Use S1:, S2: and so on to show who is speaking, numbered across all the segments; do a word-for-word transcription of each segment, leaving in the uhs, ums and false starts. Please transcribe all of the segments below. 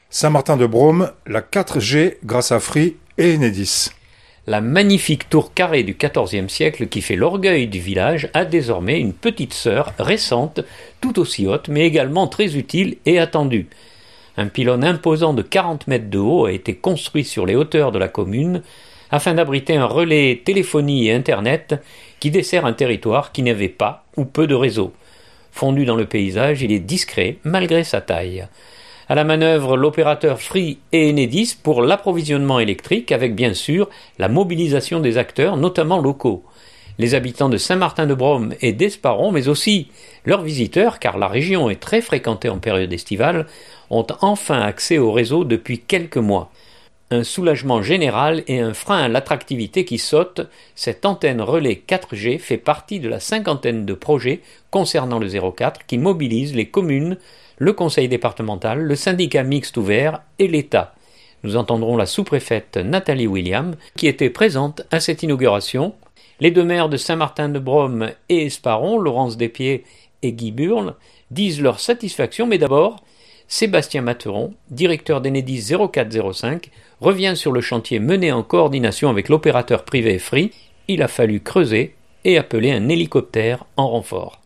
S1: Saint-Martin-de-Brome, la quatre G grâce à Free et Enedis.
S2: La magnifique tour carrée du quatorzième siècle qui fait l'orgueil du village a désormais une petite sœur récente, tout aussi haute, mais également très utile et attendue. Un pylône imposant de quarante mètres de haut a été construit sur les hauteurs de la commune afin d'abriter un relais téléphonie et Internet qui dessert un territoire qui n'avait pas ou peu de réseau. Fondu dans le paysage, il est discret malgré sa taille. À la manœuvre, l'opérateur Free et Enedis pour l'approvisionnement électrique avec bien sûr la mobilisation des acteurs, notamment locaux. Les habitants de Saint-Martin-de-Brome et d'Esparron, mais aussi leurs visiteurs, car la région est très fréquentée en période estivale, ont enfin accès au réseau depuis quelques mois. Un soulagement général et un frein à l'attractivité qui saute, cette antenne relais quatre G fait partie de la cinquantaine de projets concernant le zéro quatre qui mobilisent les communes, le conseil départemental, le syndicat mixte ouvert et l'État. Nous entendrons la sous-préfète Nathalie William, qui était présente à cette inauguration. Les deux maires de Saint-Martin-de-Brome et Esparron, Laurence Despiers et Guy Burle, disent leur satisfaction, mais d'abord, Sébastien Materon, directeur d'Enedis zéro quatre zéro cinq, revient sur le chantier mené en coordination avec l'opérateur privé Free. Il a fallu creuser et appeler un hélicoptère en renfort.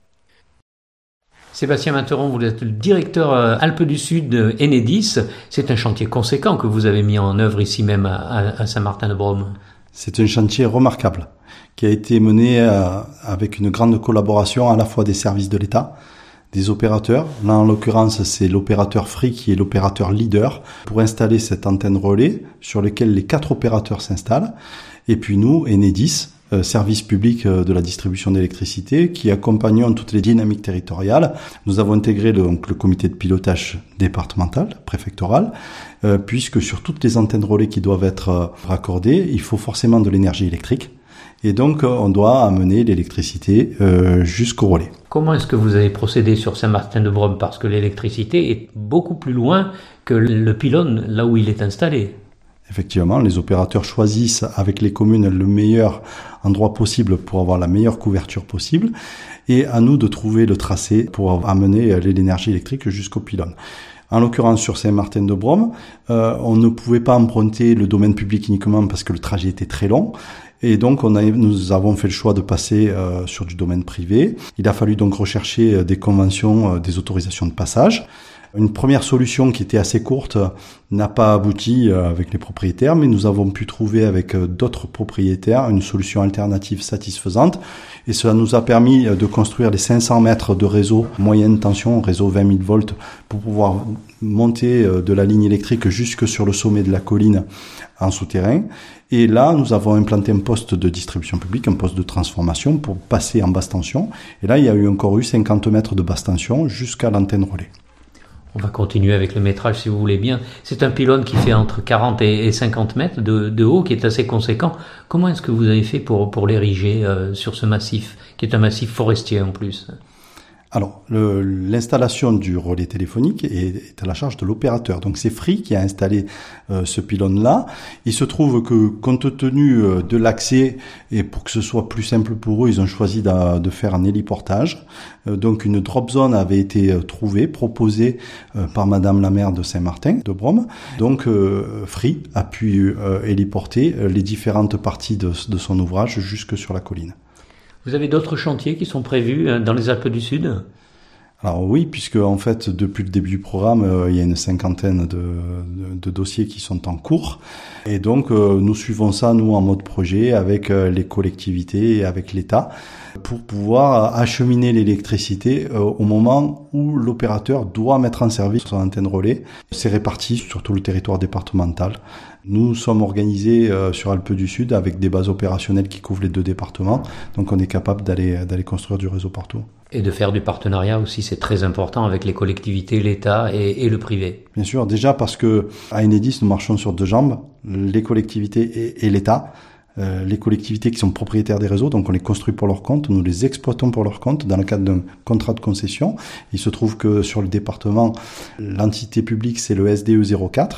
S2: Sébastien Materon, vous êtes le directeur Alpes du Sud d'Enedis. C'est un chantier conséquent que vous avez mis en œuvre ici même à, à Saint-Martin-de-Brome.
S3: C'est un chantier remarquable qui a été mené euh, avec une grande collaboration à la fois des services de l'État, des opérateurs. Là, en l'occurrence, c'est l'opérateur Free qui est l'opérateur leader pour installer cette antenne relais sur laquelle les quatre opérateurs s'installent. Et puis nous, Enedis, euh, service public euh, de la distribution d'électricité, qui accompagnons toutes les dynamiques territoriales. Nous avons intégré le, donc, le comité de pilotage départemental, préfectoral, euh, puisque sur toutes les antennes relais qui doivent être euh, raccordées, il faut forcément de l'énergie électrique. Et donc, on doit amener l'électricité euh, jusqu'au relais.
S2: Comment est-ce que vous avez procédé sur Saint-Martin-de-Brome ? Parce que l'électricité est beaucoup plus loin que le pylône, là où il est installé.
S3: Effectivement, les opérateurs choisissent avec les communes le meilleur endroit possible pour avoir la meilleure couverture possible. Et à nous de trouver le tracé pour amener l'énergie électrique jusqu'au pylône. En l'occurrence, sur Saint-Martin-de-Brome, euh, on ne pouvait pas emprunter le domaine public uniquement parce que le trajet était très long. Et donc, on a, nous avons fait le choix de passer euh, sur du domaine privé. Il a fallu donc rechercher des conventions, euh, des autorisations de passage. Une première solution qui était assez courte n'a pas abouti euh, avec les propriétaires, mais nous avons pu trouver avec euh, d'autres propriétaires une solution alternative satisfaisante. Et cela nous a permis de construire les cinq cents mètres de réseau moyenne tension, réseau vingt mille volts, pour pouvoir monter euh, de la ligne électrique jusque sur le sommet de la colline en souterrain. Et là, nous avons implanté un poste de distribution publique, un poste de transformation pour passer en basse tension. Et là, il y a eu encore eu cinquante mètres de basse tension jusqu'à l'antenne relais.
S2: On va continuer avec le métrage si vous voulez bien. C'est un pylône qui fait entre quarante et cinquante mètres de, de haut, qui est assez conséquent. Comment est-ce que vous avez fait pour, pour l'ériger euh, sur ce massif, qui est un massif forestier en plus ?
S3: Alors, le, l'installation du relais téléphonique est, est à la charge de l'opérateur. Donc, c'est Free qui a installé euh, ce pylône-là. Il se trouve que, compte tenu euh, de l'accès, et pour que ce soit plus simple pour eux, ils ont choisi de, de faire un héliportage. Euh, donc, une drop zone avait été euh, trouvée, proposée euh, par Madame la maire de Saint-Martin-de-Brome. Donc, euh, Free a pu euh, héliporter euh, les différentes parties de, de son ouvrage jusque sur la colline.
S2: Vous avez d'autres chantiers qui sont prévus dans les Alpes du Sud ?
S3: Alors oui, puisque en fait depuis le début du programme, euh, il y a une cinquantaine de, de, de dossiers qui sont en cours, et donc euh, nous suivons ça nous en mode projet avec euh, les collectivités et avec l'État pour pouvoir acheminer l'électricité euh, au moment où l'opérateur doit mettre en service son antenne relais. C'est réparti sur tout le territoire départemental. Nous sommes organisés euh, sur Alpes du Sud avec des bases opérationnelles qui couvrent les deux départements, donc on est capable d'aller d'aller construire du réseau partout.
S2: Et de faire du partenariat aussi, c'est très important avec les collectivités, l'État et, et le privé.
S3: Bien sûr, déjà parce que à Enedis, nous marchons sur deux jambes, les collectivités et, et l'État. Euh, les collectivités qui sont propriétaires des réseaux, donc on les construit pour leur compte, nous les exploitons pour leur compte dans le cadre d'un contrat de concession. Il se trouve que sur le département, l'entité publique c'est le S D E zéro quatre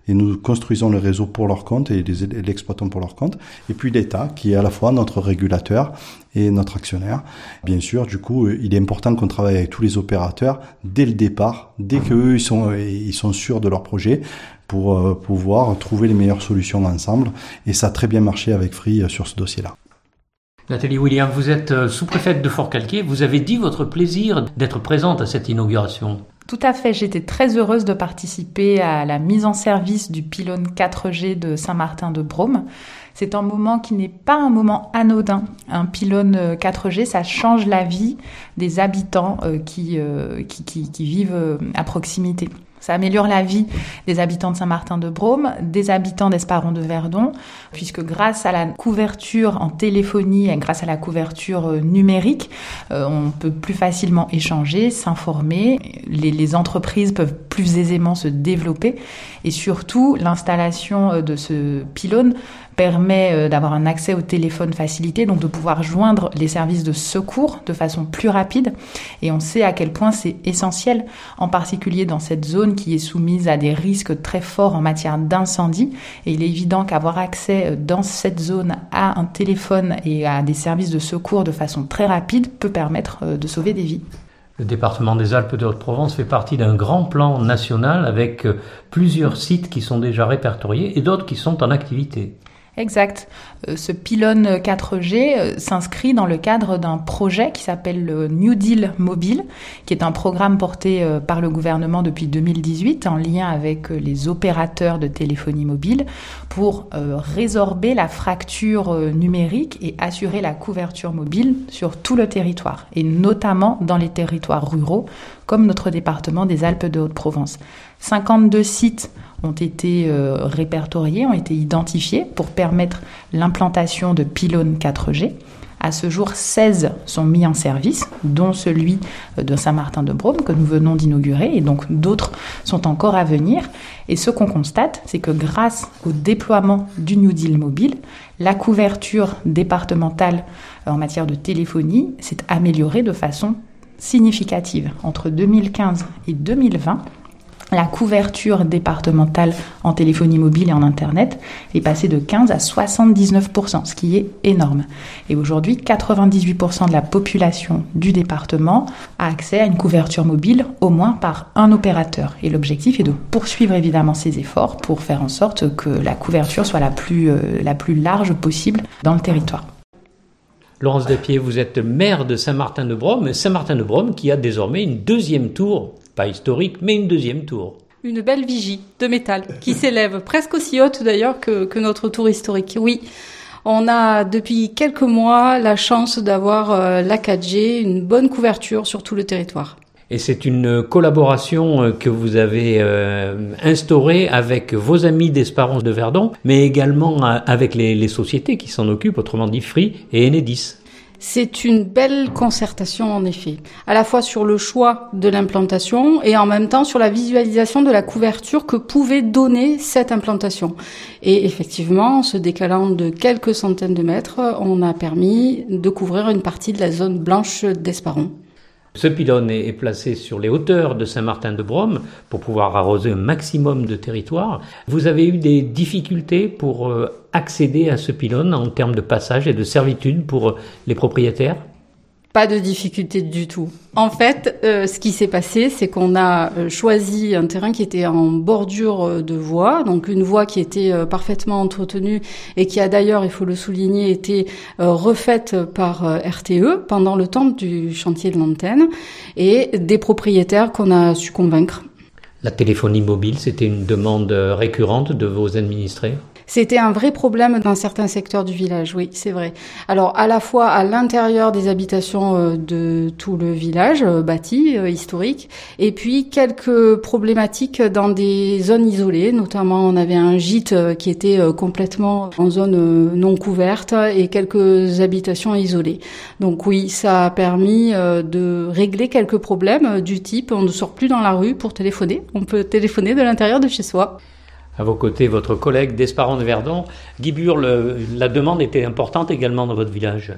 S3: et nous construisons le réseau pour leur compte et les, et l'exploitons pour leur compte. Et puis l'État, qui est à la fois notre régulateur et notre actionnaire. Bien sûr, du coup, il est important qu'on travaille avec tous les opérateurs dès le départ, dès qu'eux, ils sont, ils sont sûrs de leur projet, pour euh, pouvoir trouver les meilleures solutions ensemble. Et ça a très bien marché avec Free euh, sur ce dossier-là.
S2: Nathalie William, vous êtes sous-préfète de Forcalquier. Vous avez dit votre plaisir d'être présente à cette inauguration.
S4: Tout à fait, j'étais très heureuse de participer à la mise en service du pylône quatre G de Saint-Martin-de-Brome. C'est un moment qui n'est pas un moment anodin. Un pylône quatre G, ça change la vie des habitants qui, qui, qui, qui vivent à proximité. Ça améliore la vie des habitants de Saint-Martin-de-Brome, des habitants d'Esparron-de-Verdon, puisque grâce à la couverture en téléphonie et grâce à la couverture numérique, euh, on peut plus facilement échanger, s'informer, les, les entreprises peuvent plus aisément se développer et surtout l'installation de ce pylône permet d'avoir un accès au téléphone facilité, donc de pouvoir joindre les services de secours de façon plus rapide. Et on sait à quel point c'est essentiel, en particulier dans cette zone qui est soumise à des risques très forts en matière d'incendie. Et il est évident qu'avoir accès dans cette zone à un téléphone et à des services de secours de façon très rapide peut permettre de sauver des vies.
S2: Le département des Alpes de Haute-Provence fait partie d'un grand plan national avec plusieurs sites qui sont déjà répertoriés et d'autres qui sont en activité.
S4: Exact. Ce pylône quatre G s'inscrit dans le cadre d'un projet qui s'appelle le New Deal Mobile, qui est un programme porté par le gouvernement depuis deux mille dix-huit en lien avec les opérateurs de téléphonie mobile pour résorber la fracture numérique et assurer la couverture mobile sur tout le territoire, et notamment dans les territoires ruraux, comme notre département des Alpes de Haute-Provence. cinquante-deux sites ont été euh, répertoriés, ont été identifiés pour permettre l'implantation de pylônes quatre G. À ce jour, seize sont mis en service, dont celui de Saint-Martin-de-Brome que nous venons d'inaugurer, et donc d'autres sont encore à venir. Et ce qu'on constate, c'est que grâce au déploiement du New Deal mobile, la couverture départementale en matière de téléphonie s'est améliorée de façon significative. Entre deux mille quinze et deux mille vingt, la couverture départementale en téléphonie mobile et en Internet est passée de quinze à soixante-dix-neuf pour cent, ce qui est énorme. Et aujourd'hui, quatre-vingt-dix-huit pour cent de la population du département a accès à une couverture mobile au moins par un opérateur. Et l'objectif est de poursuivre évidemment ces efforts pour faire en sorte que la couverture soit la plus, euh, la plus large possible dans le territoire.
S2: Laurence Despiez, vous êtes maire de Saint-Martin-de-Brome, Saint-Martin-de-Brome qui a désormais une deuxième tour, pas historique, mais une deuxième tour.
S5: Une belle vigie de métal qui s'élève presque aussi haute d'ailleurs que, que notre tour historique. Oui, on a depuis quelques mois la chance d'avoir euh, la quatre G, une bonne couverture sur tout le territoire.
S2: Et c'est une collaboration que vous avez euh, instaurée avec vos amis d'Esparron-de-Verdon, mais également avec les, les sociétés qui s'en occupent, autrement dit Free et Enedis.
S5: C'est une belle concertation en effet, à la fois sur le choix de l'implantation et en même temps sur la visualisation de la couverture que pouvait donner cette implantation. Et effectivement, en se décalant de quelques centaines de mètres, on a permis de couvrir une partie de la zone blanche d'Esparron.
S2: Ce pylône est placé sur les hauteurs de Saint-Martin-de-Brome pour pouvoir arroser un maximum de territoire. Vous avez eu des difficultés pour accéder à ce pylône en termes de passage et de servitude pour les propriétaires ?
S5: Pas de difficulté du tout. En fait, euh, ce qui s'est passé, c'est qu'on a euh, choisi un terrain qui était en bordure de voie, donc une voie qui était euh, parfaitement entretenue et qui a d'ailleurs, il faut le souligner, été euh, refaite par euh, R T E pendant le temps du chantier de l'antenne, et des propriétaires qu'on a su convaincre.
S2: La téléphonie mobile, c'était une demande récurrente de vos administrés ?
S5: C'était un vrai problème dans certains secteurs du village, oui, c'est vrai. Alors, à la fois à l'intérieur des habitations de tout le village, bâti, historique, et puis quelques problématiques dans des zones isolées. Notamment, on avait un gîte qui était complètement en zone non couverte et quelques habitations isolées. Donc oui, ça a permis de régler quelques problèmes du type, on ne sort plus dans la rue pour téléphoner, on peut téléphoner de l'intérieur de chez soi.
S2: À vos côtés, votre collègue d'Esparron-de-Verdon, Guy Burle, la demande était importante également dans votre village.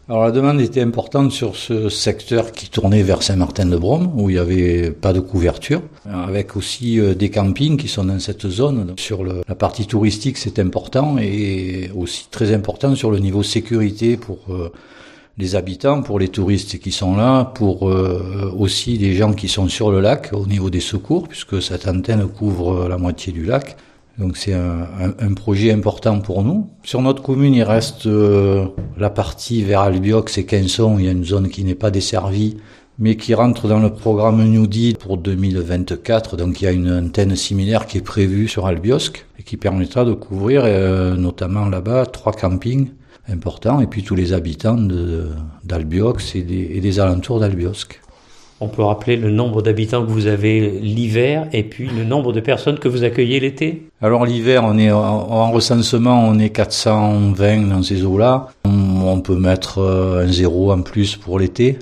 S6: Alors la demande était importante sur ce secteur qui tournait vers Saint-Martin-de-Brome, où il n'y avait pas de couverture, avec aussi des campings qui sont dans cette zone. Donc, sur le, la partie touristique, c'est important, et aussi très important sur le niveau sécurité pour euh, les habitants, pour les touristes qui sont là, pour euh, aussi les gens qui sont sur le lac au niveau des secours, puisque cette antenne couvre la moitié du lac. Donc c'est un, un, un projet important pour nous. Sur notre commune, il reste euh, la partie vers Albiox et Quinson. Il y a une zone qui n'est pas desservie, mais qui rentre dans le programme New Deal pour deux mille vingt-quatre. Donc il y a une antenne similaire qui est prévue sur Albiosque et qui permettra de couvrir euh, notamment là-bas trois campings importants et puis tous les habitants de, d'Albiox et des, et des alentours d'Albiosque.
S2: On peut rappeler le nombre d'habitants que vous avez l'hiver et puis le nombre de personnes que vous accueillez l'été?
S6: Alors l'hiver, on est en, en recensement, on est quatre cent vingt dans ces eaux-là. On, on peut mettre un zéro en plus pour l'été.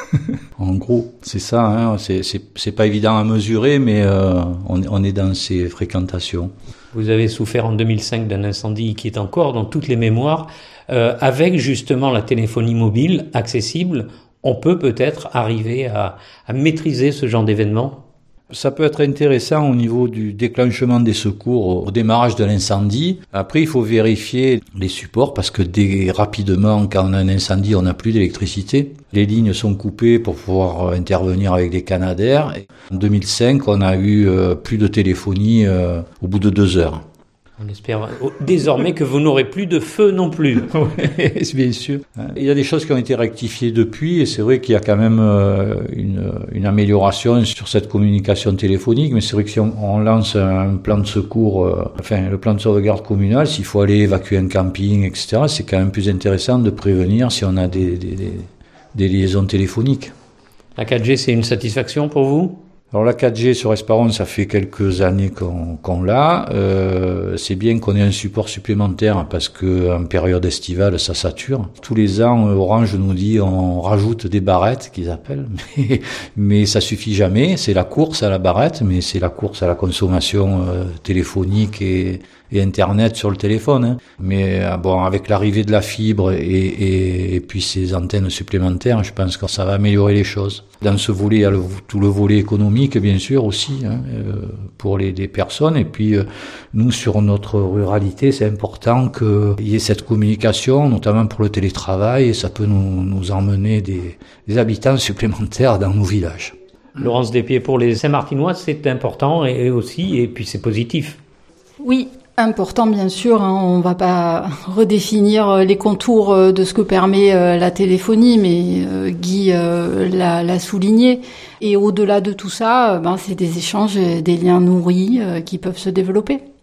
S6: En gros, c'est ça. Hein, c'est, c'est, c'est pas évident à mesurer, mais euh, on, on est dans ces fréquentations.
S2: Vous avez souffert en deux mille cinq d'un incendie qui est encore dans toutes les mémoires. Euh, avec justement la téléphonie mobile accessible, on peut peut-être arriver à, à maîtriser ce genre d'événement?
S6: Ça peut être intéressant au niveau du déclenchement des secours au démarrage de l'incendie. Après, il faut vérifier les supports parce que dès rapidement, quand on a un incendie, on n'a plus d'électricité. Les lignes sont coupées pour pouvoir intervenir avec des canadaires. En deux mille cinq, on a eu euh, plus de téléphonie euh, au bout de deux heures.
S2: On espère désormais que vous n'aurez plus de feu non plus.
S6: Oui, bien sûr. Il y a des choses qui ont été rectifiées depuis et c'est vrai qu'il y a quand même une, une amélioration sur cette communication téléphonique, mais c'est vrai que si on, on lance un plan de secours, euh, enfin le plan de sauvegarde communal, s'il faut aller évacuer un camping, et cetera, c'est quand même plus intéressant de prévenir si on a des, des, des, des liaisons téléphoniques.
S2: La quatre G, c'est une satisfaction pour vous ?
S6: Alors la quatre G sur Esparon, ça fait quelques années qu'on, qu'on l'a. Euh, c'est bien qu'on ait un support supplémentaire parce que en période estivale, ça sature. Tous les ans, Orange nous dit on rajoute des barrettes qu'ils appellent, mais, mais ça suffit jamais. C'est la course à la barrette, mais c'est la course à la consommation euh, téléphonique et, et Internet sur le téléphone. Hein. Mais euh, bon, avec l'arrivée de la fibre et, et, et puis ces antennes supplémentaires, je pense que ça va améliorer les choses. Dans ce volet, il y a le, tout le volet économique, bien sûr, aussi, hein, euh, pour les, les personnes. Et puis, euh, nous, sur notre ruralité, c'est important qu'il y ait cette communication, notamment pour le télétravail, et ça peut nous, nous emmener des, des habitants supplémentaires dans nos villages.
S2: Laurence Despiers, pour les Saint-Martinois, c'est important et aussi, et puis c'est positif.
S5: Oui. Important, bien sûr, hein, on va pas redéfinir les contours de ce que permet la téléphonie, mais euh, Guy euh, l'a, l'a souligné. Et au-delà de tout ça, ben, c'est des échanges, des liens nourris euh, qui peuvent se développer.